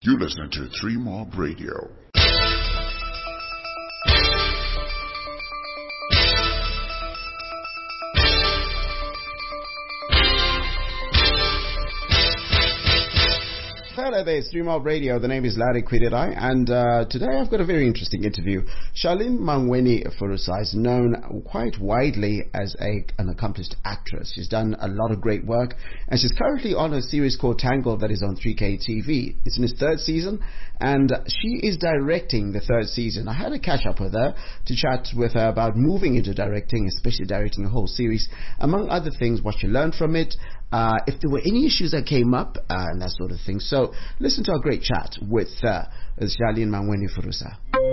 You listen to 3 Mob Radio. Hello there, Stream Up Radio. The name is Larry Kwididai, and today I've got a very interesting interview. Charlene Mangweni Furusa is known quite widely as an accomplished actress. She's done a lot of great work, and she's currently on a series called Tangled that is on 3K TV. It's in its 3rd season, and she is directing the 3rd season. I had a catch up with her to chat with her about moving into directing, especially directing a whole series, among other things, what she learned from it, if there were any issues that came up, and that sort of thing. So listen to our great chat with Charlene Mangweni Furusa.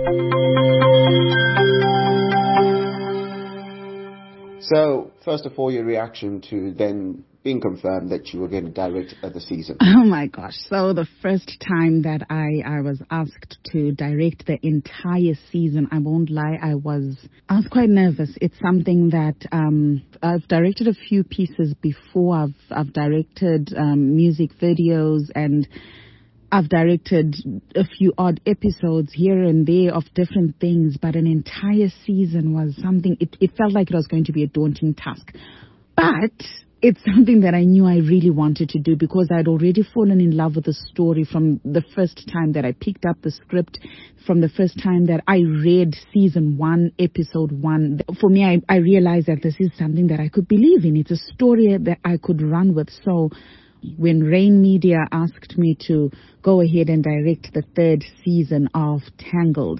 So, first of all, your reaction to then being confirmed that you were going to direct the season. Oh my gosh. So the first time that I was asked to direct the entire season, I won't lie, I was quite nervous. It's something that I've directed a few pieces before. I've directed music videos, and I've directed a few odd episodes here and there of different things, but an entire season was something, it felt like it was going to be a daunting task. But it's something that I knew I really wanted to do because I'd already fallen in love with the story from the first time that I picked up the script, from the first time that I read season 1, episode 1. For me, I realized that this is something that I could believe in. It's a story that I could run with. So when Rain Media asked me to go ahead and direct the 3rd season of Tangled,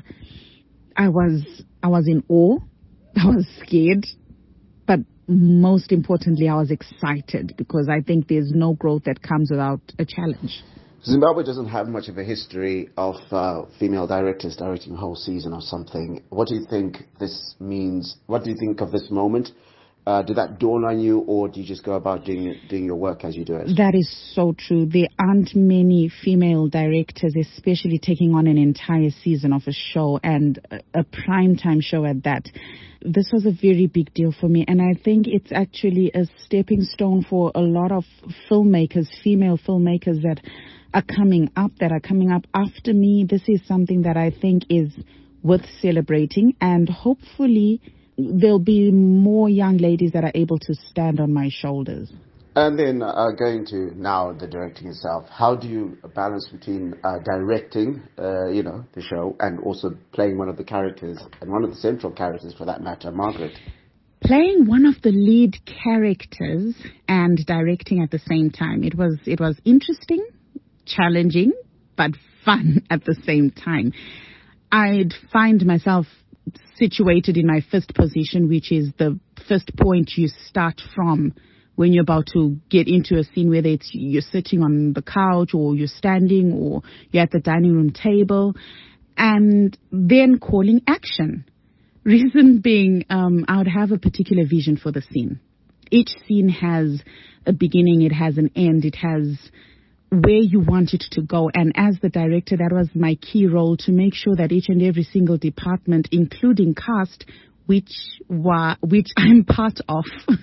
I was in awe. I was scared. But most importantly, I was excited because I think there's no growth that comes without a challenge. Zimbabwe doesn't have much of a history of female directors directing a whole season or something. What do you think this means? What do you think of this moment? Did that dawn on you, or do you just go about doing your work as you do it? That is so true. There aren't many female directors, especially taking on an entire season of a show, and a primetime show at that. This was a very big deal for me, and I think it's actually a stepping stone for a lot of filmmakers, female filmmakers that are coming up after me. This is something that I think is worth celebrating, and hopefully there'll be more young ladies that are able to stand on my shoulders. And then going to now the directing itself, how do you balance between directing, the show, and also playing one of the characters, and one of the central characters for that matter, Margaret? Playing one of the lead characters and directing at the same time. It was interesting, challenging, but fun at the same time. I'd find myself situated in my first position, which is the first point you start from when you're about to get into a scene, whether it's you're sitting on the couch or you're standing or you're at the dining room table, and then calling action. Reason being, I would have a particular vision for the scene. Each scene has a beginning, it has an end, it has where you want it to go. And as the director, that was my key role, to make sure that each and every single department, including cast, which I'm part of,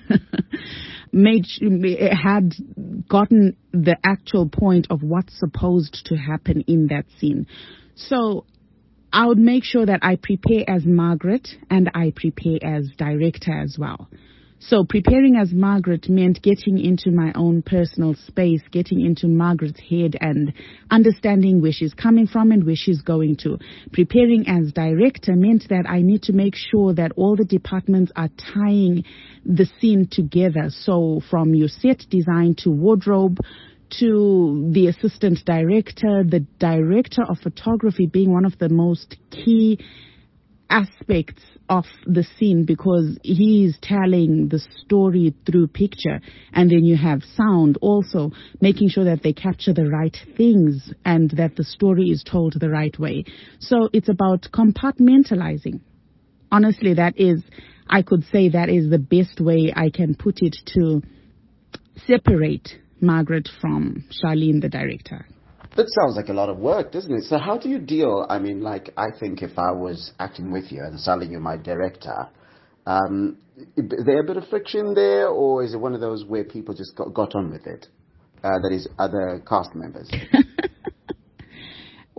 had gotten the actual point of what's supposed to happen in that scene. So I would make sure that I prepare as Margaret and I prepare as director as well. So preparing as Margaret meant getting into my own personal space, getting into Margaret's head and understanding where she's coming from and where she's going to. Preparing as director meant that I need to make sure that all the departments are tying the scene together. So from your set design to wardrobe to the assistant director, the director of photography being one of the most key aspects of the scene, because he is telling the story through picture. And then you have sound also, making sure that they capture the right things and that the story is told the right way. So it's about compartmentalizing. Honestly, I could say that is the best way I can put it, to separate Margaret from Charlene, the director. That sounds like a lot of work, doesn't it? So how do you deal? I mean, I think if I was acting with you and suddenly you're my director, is there a bit of friction there, or is it one of those where people just got on with it? That is, other cast members.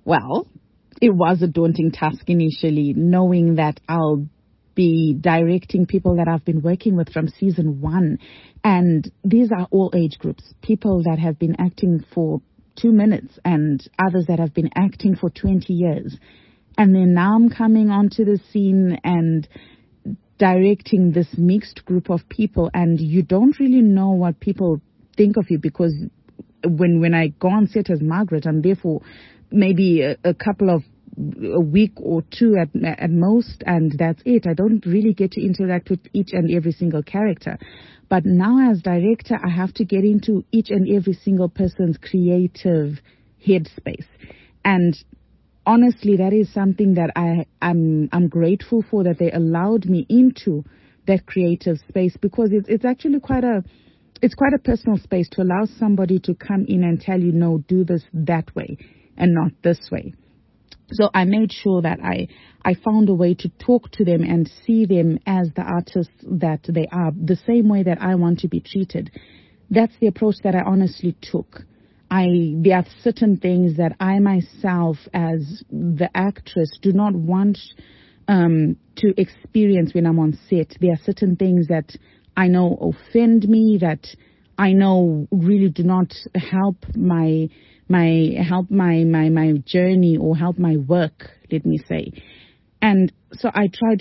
Well, it was a daunting task initially, knowing that I'll be directing people that I've been working with from season 1. And these are all age groups, people that have been acting for 2 minutes and others that have been acting for 20 years. And then now I'm coming onto the scene and directing this mixed group of people, and you don't really know what people think of you, because when I go on set as Margaret, I'm there for maybe a week or 2 at most, and that's it. I don't really get to interact with each and every single character. But now as director, I have to get into each and every single person's creative headspace. And honestly, that is something that I'm grateful for, that they allowed me into that creative space, because it's actually quite a personal space to allow somebody to come in and tell you, no, do this that way and not this way. So I made sure that I found a way to talk to them and see them as the artists that they are, the same way that I want to be treated. That's the approach that I honestly took. There are certain things that I myself, as the actress, do not want to experience when I'm on set. There are certain things that I know offend me, that I know really do not help my journey or help my work, let me say. And so I tried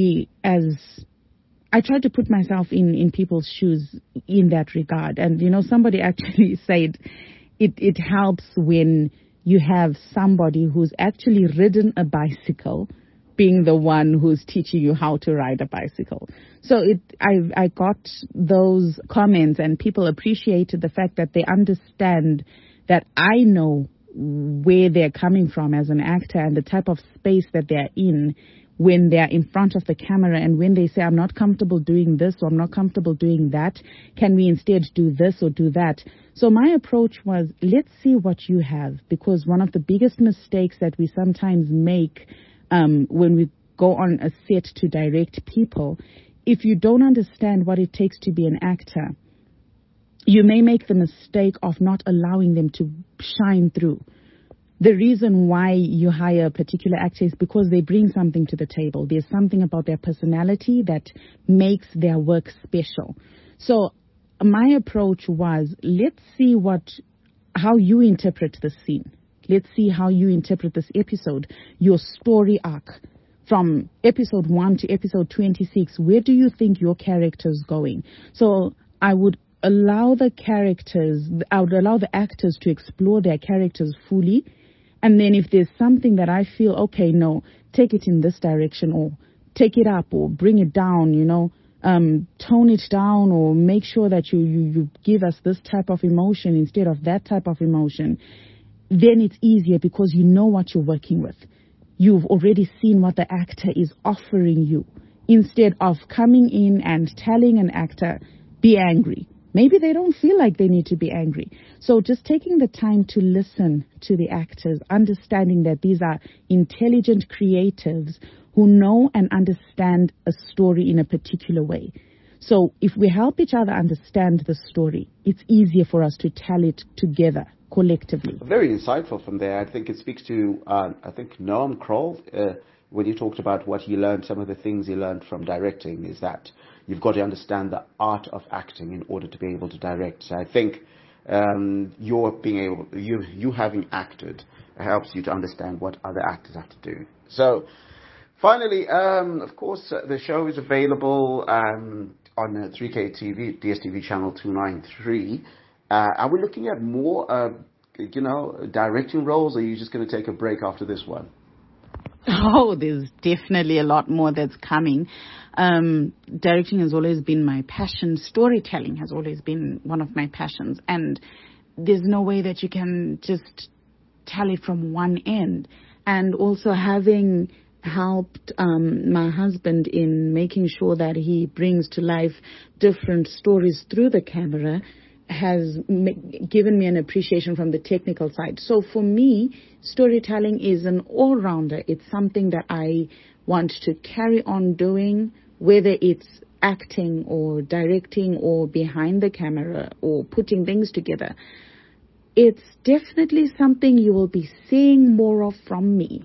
to put myself in people's shoes in that regard. And, somebody actually said it helps when you have somebody who's actually ridden a bicycle being the one who's teaching you how to ride a bicycle. So I got those comments, and people appreciated the fact that they understand that I know where they're coming from as an actor and the type of space that they're in when they're in front of the camera, and when they say, I'm not comfortable doing this or I'm not comfortable doing that, can we instead do this or do that? So my approach was, let's see what you have, because one of the biggest mistakes that we sometimes make when we go on a set to direct people, if you don't understand what it takes to be an actor, you may make the mistake of not allowing them to shine through. The reason why you hire a particular actor is because they bring something to the table. There's something about their personality that makes their work special. So my approach was, let's see how you interpret the scene. Let's see how you interpret this episode, your story arc. From episode 1 to episode 26, where do you think your character's going? So I would allow the actors to explore their characters fully. And then if there's something that I feel, okay, no, take it in this direction, or take it up, or bring it down, tone it down, or make sure that you give us this type of emotion instead of that type of emotion, then it's easier because you know what you're working with. You've already seen what the actor is offering you, instead of coming in and telling an actor, be angry. Maybe they don't feel like they need to be angry. So just taking the time to listen to the actors, understanding that these are intelligent creatives who know and understand a story in a particular way. So if we help each other understand the story, it's easier for us to tell it together, collectively. Very insightful from there. I think it speaks to, Noam Kroll, when you talked about what he learned, some of the things he learned from directing, is that you've got to understand the art of acting in order to be able to direct. So I think you having acted helps you to understand what other actors have to do. So finally, of course, the show is available on 3K TV, DSTV channel 293. Are we looking at more, directing roles, or are you just going to take a break after this one? Oh, there's definitely a lot more that's coming. Directing has always been my passion. Storytelling has always been one of my passions. And there's no way that you can just tell it from one end. And also having helped my husband in making sure that he brings to life different stories through the camera has given me an appreciation from the technical side. So for me, storytelling is an all-rounder. It's something that I want to carry on doing, whether it's acting or directing or behind the camera or putting things together. it's definitely something you will be seeing more of from me.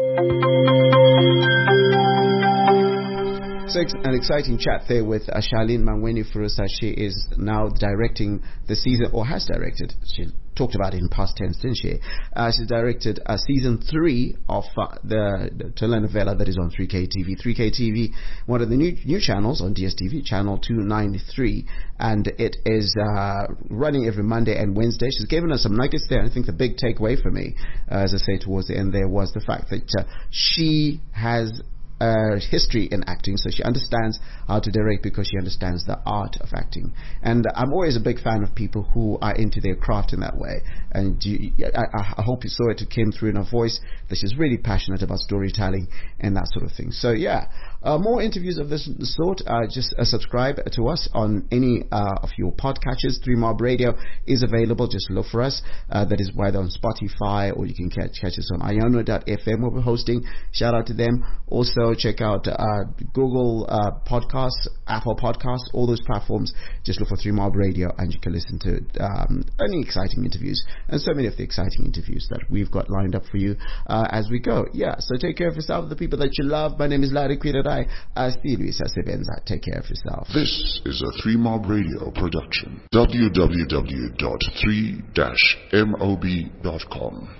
So an exciting chat there with Charlene Mangweni Furusa. She is now directing the season, or has directed. She talked about it in past tense, didn't she? She directed season 3 of the telenovela that is on 3K TV. 3K TV, one of the new channels on DSTV, channel 293, and it is running every Monday and Wednesday. She's given us some nuggets there, and I think the big takeaway for me, as I say towards the end there, was the fact that she has history in acting, so she understands how to direct because she understands the art of acting. And I'm always a big fan of people who are into their craft in that way, and I hope you saw it came through in her voice that she's really passionate about storytelling and that sort of thing. So yeah, more interviews of this sort, just subscribe to us on any of your podcatchers. 3 Mob Radio is available, just look for us. That is either on Spotify, or you can catch us on iono.fm where we're hosting. Shout out to them. Also check out Google Podcasts, Apple Podcasts, all those platforms. Just look for 3 Mob Radio and you can listen to any exciting interviews, and so many of the exciting interviews that we've got lined up for you as we go. Yeah, so take care of yourself, the people that you love. My name is Larry Kwiradai. Take care of yourself. This is a 3 Mob Radio production. www.3-mob.com